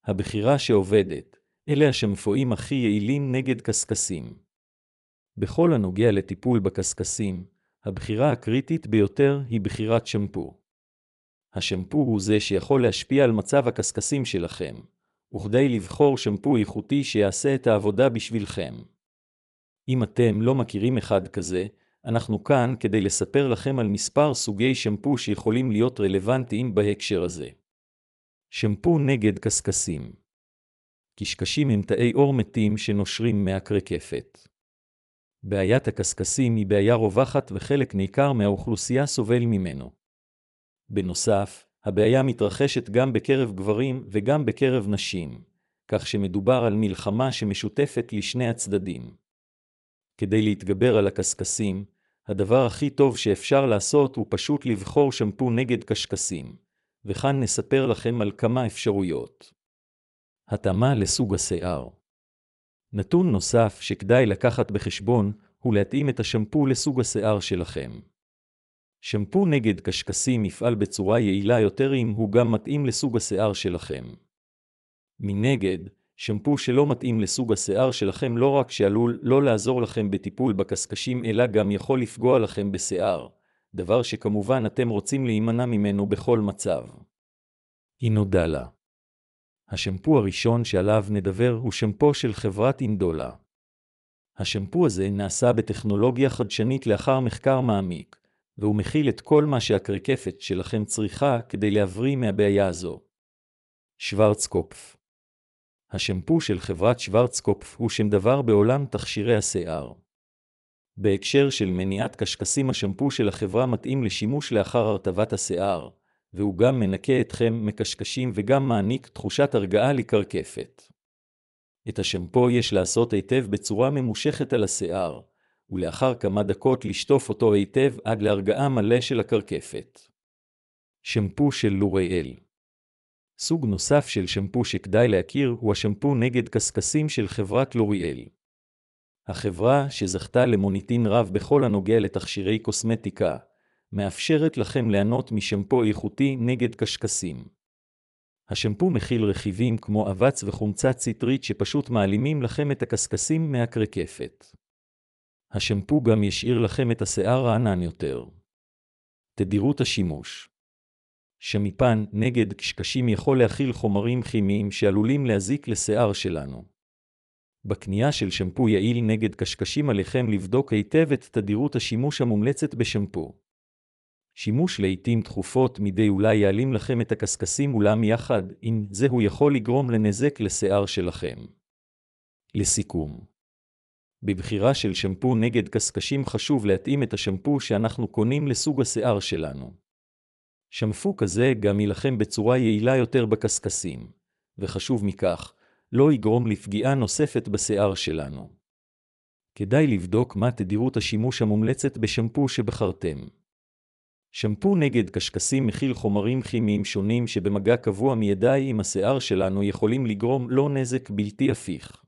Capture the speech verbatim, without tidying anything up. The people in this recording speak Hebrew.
הבחירה שעובדת, אלה השמפואים הכי יעילים נגד קסקסים. בכל הנוגע לטיפול בקסקסים, הבחירה הקריטית ביותר היא בחירת שמפו. השמפו הוא זה שיכול להשפיע על מצב הקסקסים שלכם, וכדי לבחור שמפו איכותי שיעשה את העבודה בשבילכם. אם אתם לא מכירים אחד כזה, אנחנו כאן כדי לספר לכם על מספר סוגי שמפו שיכולים להיות רלוונטיים בהקשר הזה. שמפו נגד קסקסים. קשקשים הם תאי עור מתים שנושרים מהקרקפת. בעיית הקסקסים היא בעיה רווחת וחלק ניכר מהאוכלוסייה סובל ממנו. בנוסף, הבעיה מתרחשת גם בקרב גברים וגם בקרב נשים, כך שמדובר על מלחמה שמשותפת לשני הצדדים. כדי להתגבר על הקסקסים, הדבר הכי טוב שאפשר לעשות הוא פשוט לבחור שמפו נגד קשקשים, וכאן נספר לכם על כמה אפשרויות. התאמה לסוג השיער. נתון נוסף שכדאי לקחת בחשבון הוא להתאים את השמפו לסוג השיער שלכם. שמפו נגד קשקשים יפעל בצורה יעילה יותר אם הוא גם מתאים לסוג השיער שלכם. מנגד, שמפו שלא מתאים לסוג השיער שלכם לא רק שעלול לא לעזור לכם בטיפול בקשקשים אלא גם יכול לפגוע לכם בשיער, דבר שכמובן אתם רוצים להימנע ממנו בכל מצב. אינודלה. השמפו הראשון שעליו נדבר הוא שמפו של חברת אינדולה. השמפו הזה נעשה בטכנולוגיה חדשנית לאחר מחקר מעמיק, והוא מכיל את כל מה שהקרקפת שלכם צריכה כדי להבריא מהבעיה הזו. שוורצקופף. השמפו של חברת שוורצקופף הוא שם דבר בעולם תכשירי השיער. בהקשר של מניעת קשקשים השמפו של החברה מתאים לשימוש לאחר הרטבת השיער, והוא גם מנקה אתכם מקשקשים וגם מעניק תחושת הרגעה לקרקפת. את השמפו יש לעשות היטב בצורה ממושכת על השיער, ולאחר כמה דקות לשטוף אותו היטב עד להרגעה מלא של הקרקפת. שמפו של לוריאל. סוג נוסף של שמפו שכדאי להכיר הוא השמפו נגד קסקסים של חברת לוריאל. החברה שזכתה למוניטין רב בכל הנוגע לתכשירי קוסמטיקה, מאפשרת לכם ליהנות משמפו איכותי נגד קשקשים. השמפו מכיל רכיבים כמו אבץ וחומצה ציטרית שפשוט מעלימים לכם את הקסקסים מהקרקפת. השמפו גם ישאיר לכם את השיער רענן יותר. תדירות השימוש. שמיפן נגד קשקשים יכול להכיל חומרים כימיים שעלולים להזיק לשיער שלנו. בקנייה של שמפו יעיל נגד קשקשים עליכם לבדוק היטב את תדירות השימוש המומלצת בשמפו. שימוש לעתים תכופות מדי אולי יעלים לכם את הקסקסים אולם יחד עם זה הוא יכול לגרום לנזק לשיער שלכם. לסיכום, בבחירה של שמפו נגד קסקשים חשוב להתאים את השמפו שאנחנו קונים לסוג השיער שלנו. שמפו כזה גם ילחם בצורה יעילה יותר בקסקסים, וחשוב מכך, לא יגרום לפגיעה נוספת בשיער שלנו. כדאי לבדוק מה תדירות השימוש המומלצת בשמפו שבחרתם. שמפו נגד קשקשים מכיל חומרים כימיים שונים שבמגע קבוע מידי עם השיער שלנו יכולים לגרום לו נזק בלתי הפיך.